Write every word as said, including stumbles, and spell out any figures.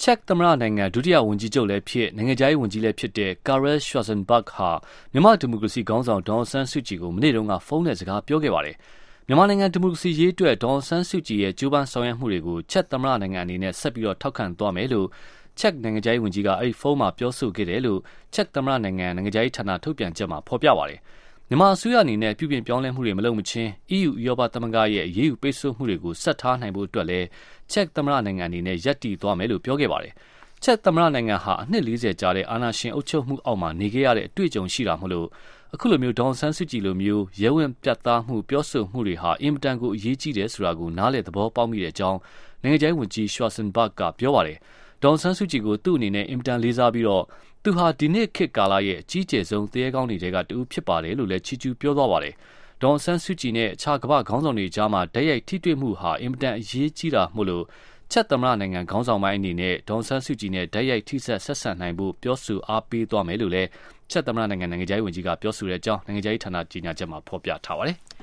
ချက်သမ္မတနိုင်ငံဒုတိယဝန်ကြီးချုပ်လည်းဖြစ်နိုင်ငံခြားရေးဝန်ကြီးလည်းဖြစ်တဲ့ Karel Schwarzenberg ဟာမြန်မာဒီမိုကရေစီခေါင်းဆောင်ဒေါ်အောင်ဆန်းစုကြည်ကိုမနေ့တုန်းကဖုန်းနဲ့စကားပြောခဲ့ပါတယ်။မြန်မာနိုင်ငံဒီမိုကရေစီရေးအတွက်ဒေါ်အောင်ဆန်းစုကြည်ရဲ့ကြိုးပမ်းဆောင်ရွက်မှုတွေကိုချက်သမ္မတနိုင်ငံအနေနဲ့ဆက်ပြီးတော့ထောက်ခံသွားမယ်လို့ချက်နိုင်ငံခြားရေးဝန်ကြီးကအဲ့ဒီဖုန်းမှာပြောဆိုခဲ့တယ်လို့ချက်သမ္မတနိုင်ငံနိုင်ငံခြားရေးဌာနထုတ်ပြန်ချက်မှာဖော်ပြပါတယ်။မြန်မာအစိုးရအနေနဲ့ပြုပြင်ပြောင်းလဲမှုတွေမလုပ်မချင်း E U ဥရောပသမဂ္ဂရဲ့အရေးယူပိတ်ဆို့မှုတွေကိုဆက်ထားနိုင်ဖို့အတွက်လည်းချက်သမ္မတနိုင်ငံအနေနဲ့ရပ်တည်သွားမယ်လို့ပြောခဲ့ပါတယ်။ချက်သမ္မတနိုင်ငံဟာအနှစ်၄၀ကြာတဲ့အာဏာရှင်အုပ်ချုပ်မှုအောက်မှာနေခဲ့ရတဲ့အတွေ့အကြုံရှိတာမို့လို့အခုလိုမျိုးဒေါန်ဆန်းစုကြည်လိုမျိုးရဲဝံပြတ်သားမှုပြောဆိုမှုတွေဟာအင်မတန်ကိုအရေးကြီးတယ်ဆိုတာကိုနားလည်သဘောပေါက်မိတဲ့အကြောင်းနိုင်ငံခြားရေးဝန်ကြီး Schwarzenberg ကပြောပါတယ်။ဒေါန်ဆန်းစုကြည်ကိုသူ့အနေနဲ့အင်မတန်လေးစားပြီးတော့သူဟာဒီနေ့ခေတ်ကာလရဲ့အကြီးကျယ်ဆုံးတရေကောင်းတွေကတူဖြစ်ပါတယ်လို့လည်းချီးကျူးပြောသွားပါတယ်။ဒေါန်ဆန်းစုကြည်နဲ့အခြားကမ္ဘာခေါင်းဆောင်တွေကြားမှာတိုက်ရိုက်ထိတွေ့မှုဟာအင်မတန်အရေးကြီးတာမို့လို့ချက်သမ္မတနိုင်ငံခေါင်းဆောင်ပိုင်းအနေနဲ့ဒေါန်ဆန်းစုကြည်နဲ့တိုက်ရိုက်ထိစပ်ဆက်ဆံနိုင်ဖို့ပြောဆိုအားပေးသွားမယ်လို့လည်းချက်သမ္မတနိုင်ငံနိုင်ငံခြားရေးဝန်ကြီးကပြောဆိုတဲ့အကြောင်းနိုင်ငံခြားရေးဌာနကြေညာချက်မှာဖော်ပြထားပါတယ်။